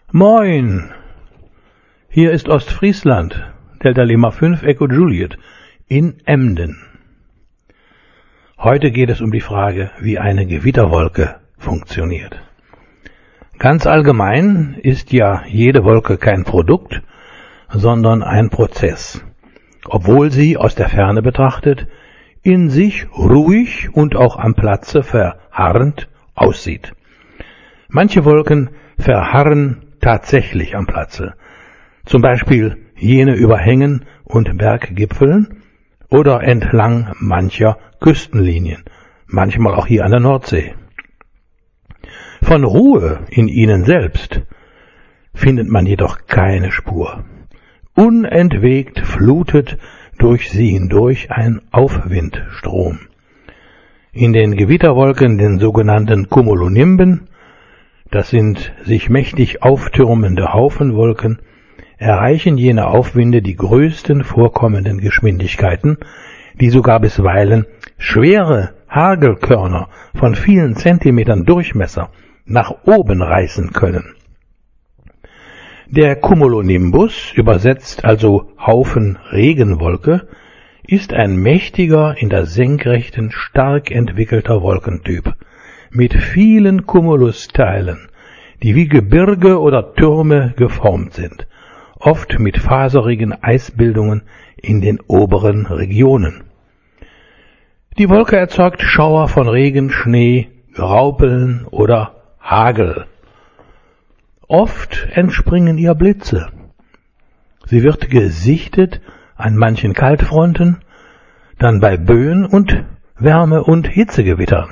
Moin! Hier ist Ostfriesland, Delta Lima 5 Echo Juliet, in Emden. Heute geht es um die Frage, wie eine Gewitterwolke funktioniert. Ganz allgemein ist ja jede Wolke kein Produkt, sondern ein Prozess, obwohl sie aus der Ferne betrachtet in sich ruhig und auch am Platze verharrend aussieht. Manche Wolken verharren tatsächlich am Platze, zum Beispiel jene über Hängen und Berggipfeln oder entlang mancher Küstenlinien, manchmal auch hier an der Nordsee. Von Ruhe in ihnen selbst findet man jedoch keine Spur. Unentwegt flutet durch sie hindurch ein Aufwindstrom. In den Gewitterwolken, den sogenannten Cumulonimben, das sind sich mächtig auftürmende Haufenwolken, erreichen jene Aufwinde die größten vorkommenden Geschwindigkeiten, die sogar bisweilen schwere Hagelkörner von vielen Zentimetern Durchmesser nach oben reißen können. Der Cumulonimbus, übersetzt also Haufen Regenwolke, ist ein mächtiger, in der Senkrechten stark entwickelter Wolkentyp mit vielen Cumulusteilen, die wie Gebirge oder Türme geformt sind, oft mit faserigen Eisbildungen in den oberen Regionen. Die Wolke erzeugt Schauer von Regen, Schnee, Graupeln oder Hagel. Oft entspringen ihr Blitze. Sie wird gesichtet an manchen Kaltfronten, dann bei Böen und Wärme- und Hitzegewittern.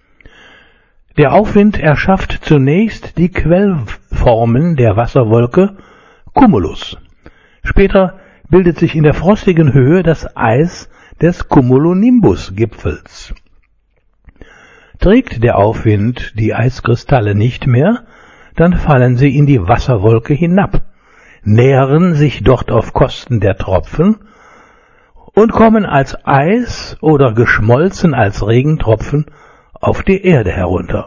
Der Aufwind erschafft zunächst die Quellformen der Wasserwolke Cumulus. Später bildet sich in der frostigen Höhe das Eis des Cumulonimbus-Gipfels. Trägt der Aufwind die Eiskristalle nicht mehr, dann fallen sie in die Wasserwolke hinab, nähren sich dort auf Kosten der Tropfen und kommen als Eis oder geschmolzen als Regentropfen auf die Erde herunter.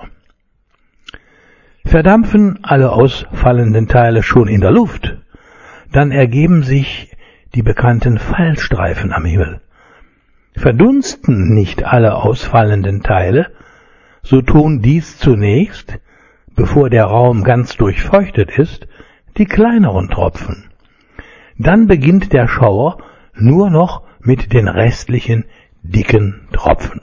Verdampfen alle ausfallenden Teile schon in der Luft, dann ergeben sich die bekannten Fallstreifen am Himmel. Verdunsten nicht alle ausfallenden Teile, so tun dies zunächst, bevor der Raum ganz durchfeuchtet ist, die kleineren Tropfen. Dann beginnt der Schauer nur noch mit den restlichen dicken Tropfen.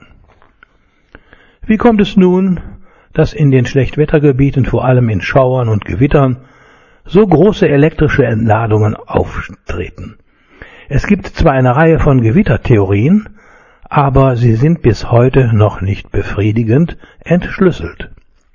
Wie kommt es nun, dass in den Schlechtwettergebieten, vor allem in Schauern und Gewittern, so große elektrische Entladungen auftreten? Es gibt zwar eine Reihe von Gewittertheorien, aber sie sind bis heute noch nicht befriedigend entschlüsselt.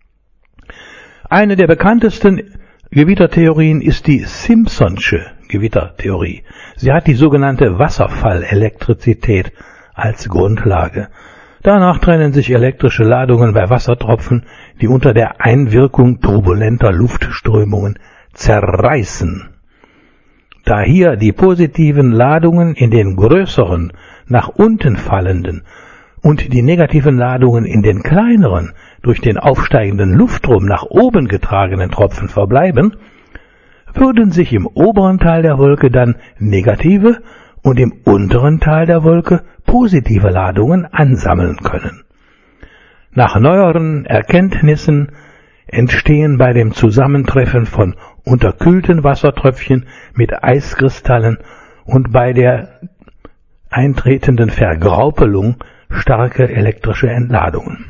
Eine der bekanntesten Gewittertheorien ist die Simpsonsche Gewittertheorie. Sie hat die sogenannte Wasserfallelektrizität als Grundlage. Danach trennen sich elektrische Ladungen bei Wassertropfen, die unter der Einwirkung turbulenter Luftströmungen zerreißen. Da hier die positiven Ladungen in den größeren, nach unten fallenden und die negativen Ladungen in den kleineren, durch den aufsteigenden Luftstrom nach oben getragenen Tropfen verbleiben, würden sich im oberen Teil der Wolke dann negative und im unteren Teil der Wolke positive Ladungen ansammeln können. Nach neueren Erkenntnissen entstehen bei dem Zusammentreffen von unterkühlten Wassertröpfchen mit Eiskristallen und bei der eintretenden Vergraupelung starke elektrische Entladungen.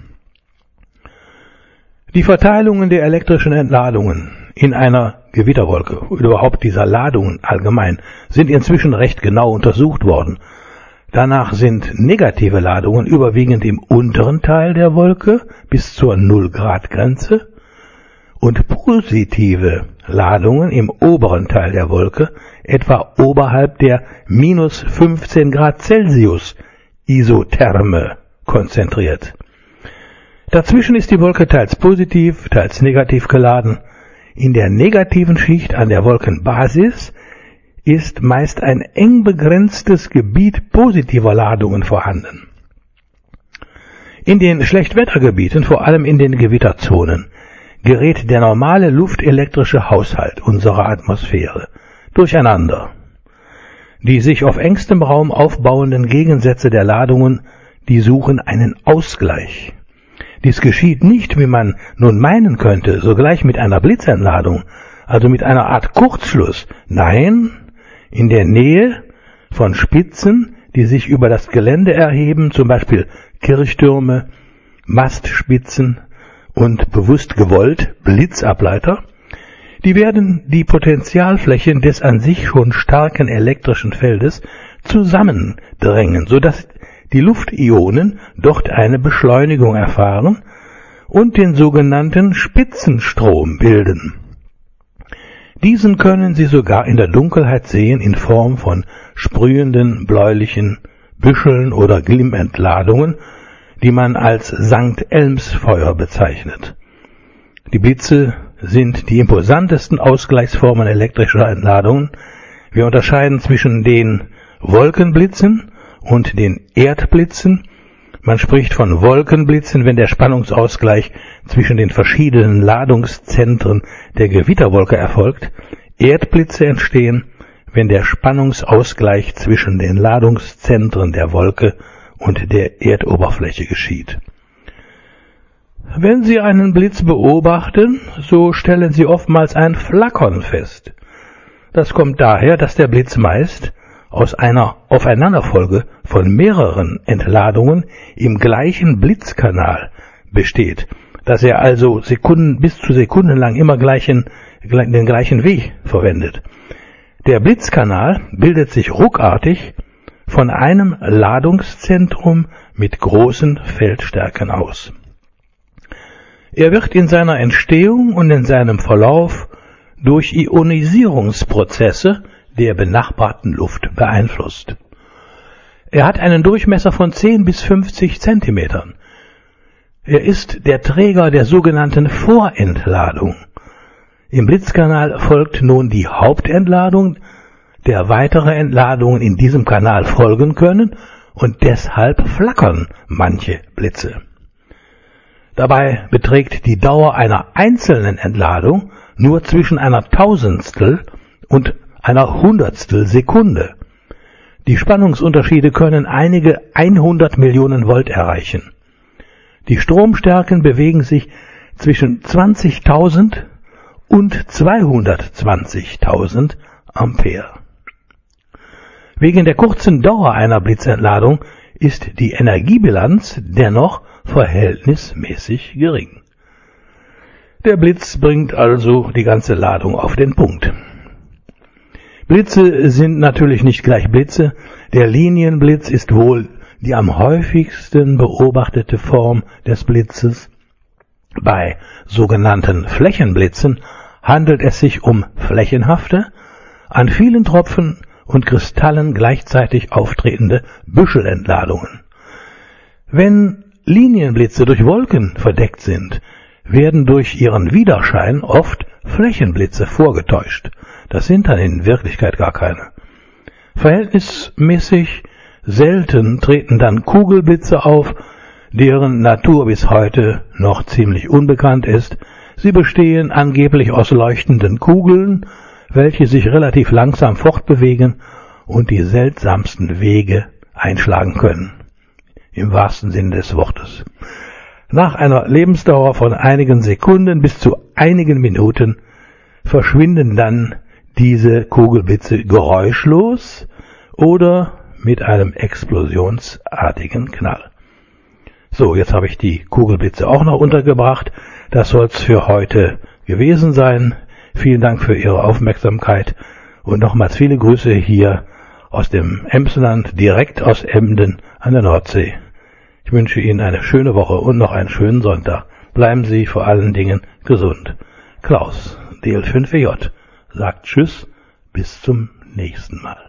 Die Verteilungen der elektrischen Entladungen in einer Gewitterwolke, überhaupt dieser Ladungen allgemein, sind inzwischen recht genau untersucht worden. Danach sind negative Ladungen überwiegend im unteren Teil der Wolke bis zur 0-Grad-Grenze und positive Ladungen im oberen Teil der Wolke etwa oberhalb der minus 15 Grad Celsius Isotherme konzentriert. Dazwischen ist die Wolke teils positiv, teils negativ geladen. In der negativen Schicht an der Wolkenbasis ist meist ein eng begrenztes Gebiet positiver Ladungen vorhanden. In den Schlechtwettergebieten, vor allem in den Gewitterzonen, gerät der normale luftelektrische Haushalt unserer Atmosphäre durcheinander. Die sich auf engstem Raum aufbauenden Gegensätze der Ladungen, die suchen einen Ausgleich. Dies geschieht nicht, wie man nun meinen könnte, sogleich mit einer Blitzentladung, also mit einer Art Kurzschluss. Nein, in der Nähe von Spitzen, die sich über das Gelände erheben, zum Beispiel Kirchtürme, Mastspitzen und bewusst gewollt Blitzableiter, die werden die Potentialflächen des an sich schon starken elektrischen Feldes zusammendrängen, sodass die Luftionen dort eine Beschleunigung erfahren und den sogenannten Spitzenstrom bilden. Diesen können Sie sogar in der Dunkelheit sehen in Form von sprühenden bläulichen Büscheln oder Glimmentladungen, die man als St. Elmsfeuer bezeichnet. Die Blitze sind die imposantesten Ausgleichsformen elektrischer Entladungen. Wir unterscheiden zwischen den Wolkenblitzen und den Erdblitzen. Man spricht von Wolkenblitzen, wenn der Spannungsausgleich zwischen den verschiedenen Ladungszentren der Gewitterwolke erfolgt. Erdblitze entstehen, wenn der Spannungsausgleich zwischen den Ladungszentren der Wolke und der Erdoberfläche geschieht. Wenn Sie einen Blitz beobachten, so stellen Sie oftmals ein Flackern fest. Das kommt daher, dass der Blitz meist aus einer Aufeinanderfolge von mehreren Entladungen im gleichen Blitzkanal besteht, dass er also bis zu sekundenlang immer den gleichen Weg verwendet. Der Blitzkanal bildet sich ruckartig von einem Ladungszentrum mit großen Feldstärken aus. Er wird in seiner Entstehung und in seinem Verlauf durch Ionisierungsprozesse der benachbarten Luft beeinflusst. Er hat einen Durchmesser von 10 bis 50 Zentimetern. Er ist der Träger der sogenannten Vorentladung. Im Blitzkanal folgt nun die Hauptentladung, der weitere Entladungen in diesem Kanal folgen können, und deshalb flackern manche Blitze. Dabei beträgt die Dauer einer einzelnen Entladung nur zwischen einer Tausendstel und einer Hundertstel Sekunde. Die Spannungsunterschiede können einige 100 Millionen Volt erreichen. Die Stromstärken bewegen sich zwischen 20.000 und 220.000 Ampere. Wegen der kurzen Dauer einer Blitzentladung ist die Energiebilanz dennoch verhältnismäßig gering. Der Blitz bringt also die ganze Ladung auf den Punkt. Blitze sind natürlich nicht gleich Blitze. Der Linienblitz ist wohl die am häufigsten beobachtete Form des Blitzes. Bei sogenannten Flächenblitzen handelt es sich um flächenhafte, an vielen Tropfen und Kristallen gleichzeitig auftretende Büschelentladungen. Wenn Linienblitze durch Wolken verdeckt sind, werden durch ihren Widerschein oft Flächenblitze vorgetäuscht. Das sind dann in Wirklichkeit gar keine. Verhältnismäßig selten treten dann Kugelblitze auf, deren Natur bis heute noch ziemlich unbekannt ist. Sie bestehen angeblich aus leuchtenden Kugeln, welche sich relativ langsam fortbewegen und die seltsamsten Wege einschlagen können. Im wahrsten Sinne des Wortes. Nach einer Lebensdauer von einigen Sekunden bis zu einigen Minuten verschwinden dann diese Kugelblitze geräuschlos oder mit einem explosionsartigen Knall. So, jetzt habe ich die Kugelblitze auch noch untergebracht. Das soll's für heute gewesen sein. Vielen Dank für Ihre Aufmerksamkeit und nochmals viele Grüße hier aus dem Emsland, direkt aus Emden an der Nordsee. Ich wünsche Ihnen eine schöne Woche und noch einen schönen Sonntag. Bleiben Sie vor allen Dingen gesund. Klaus, DL5WJ, sagt Tschüss, bis zum nächsten Mal.